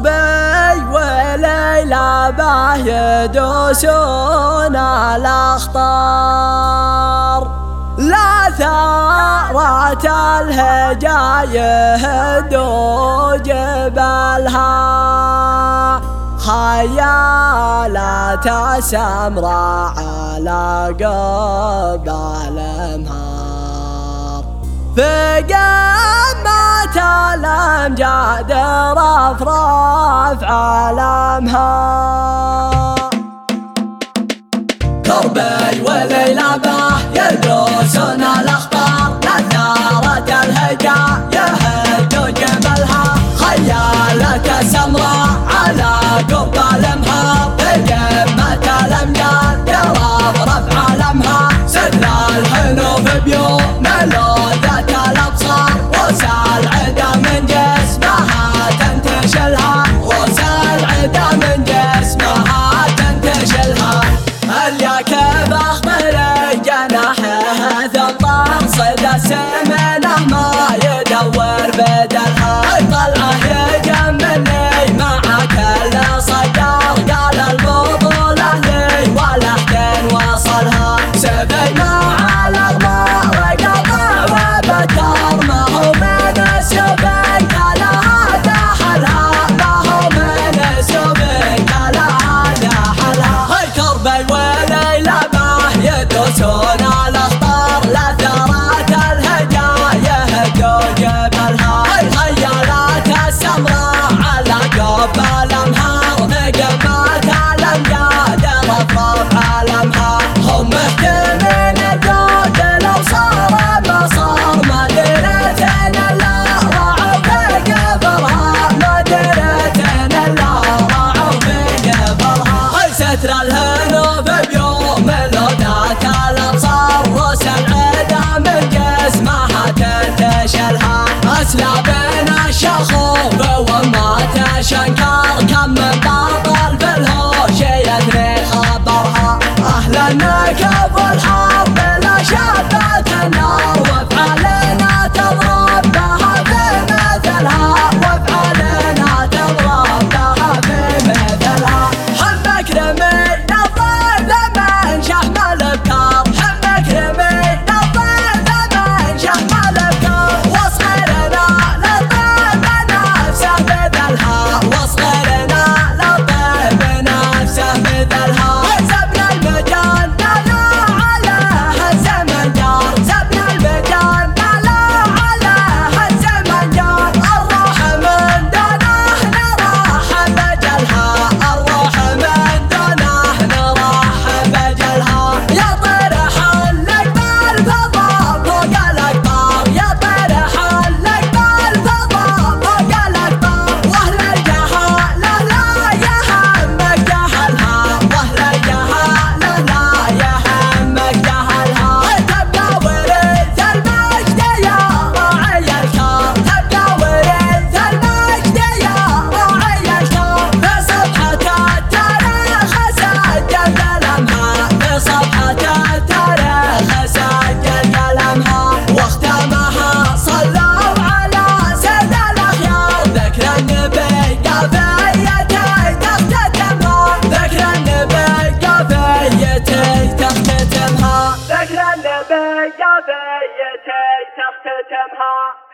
كربي وليلى به يدوسون الأخطار، لا ثارت الهجا يهدوا جبالها، خيالات سمراء على قبل الأنهار، في قمة الأمجاد رفرف علمها. كربي وليلى به يدوسون الأخطار، لا ثارت الهجا يهدوا جبلها، خيالات سمراء على قرب الأنهار، في قمة الأمجاد رفرف علمها، ستر الحنوف بيوم لوذة الأبصار، رؤوس العدا من جسمها تنتشلها، رؤوس العدا من جسمها تنتشلها، الياك بأخضر جناحه ثمار، صدى السمنه ما يدور بدلها، طلعه يجملني مع كل صدار، قال البطولة لي والأحدين وصلها، سبي مع الأغمار وقطع وبتار، ما هو من السبن قالها دحلها، ما هو من السبن قالها دحلها. هاي كربي وليلى به يدوسون الأخطار، لا ثارت الهجا يهدوا جبلها، خيالات السمراء على قبل الأنهار، في قمة الأمجاد رفرف علمها، هم مهتمين الجود لو صار ما صار، ما دريتن إلا راعوا في قبرها، ما دريتن إلا راعوا في قبرها. ستر الهنوف بيوم لوذة الأبصار، رؤوس العدا من جسمها تنتشلها، أسلابنا الشخوف وما تشنكر، كم من باطل في الهوش يثني خبرها، أهل النكب والحرب لا شبت النار، وافعالنا تضرب بها في مثلها، وافعالنا تضرب بها في مثلها. حبك رمينا الضيف من شحم الأبكار، حبك رمينا الضيف من شحم الأبكار، واصغرنا للضيف نفسه مثلها، واصغرنا للضيف نفسه مثلها، زبنا المجال نلا عليه الزمن جار، زبنا المجال نلا عليه الزمن جار، الروح من دونه نراح بجلها، الروح من دونه نراح بجلها، يا طير حلك بالفضاء فوق الأقطار، يا طير حلك بالفضاء فوق الأقطار، وأهل الجهالة لا يهمك جهلها، وأهل الجهالة لا يهمك جهلها، تبقى ورث المجد يا راعي الكار، تبقى ورث المجد يا راعي الكار، في صفحة التاريخ سجل قلمها، في صفحة التاريخ سجل قلمها، واختمها صلوا على سيد الأخيار، ذكر النبي قافيتي تختتمها، ذكر النبي قافيتي تختتمها، ذكر النبي قافيتي تختتمها.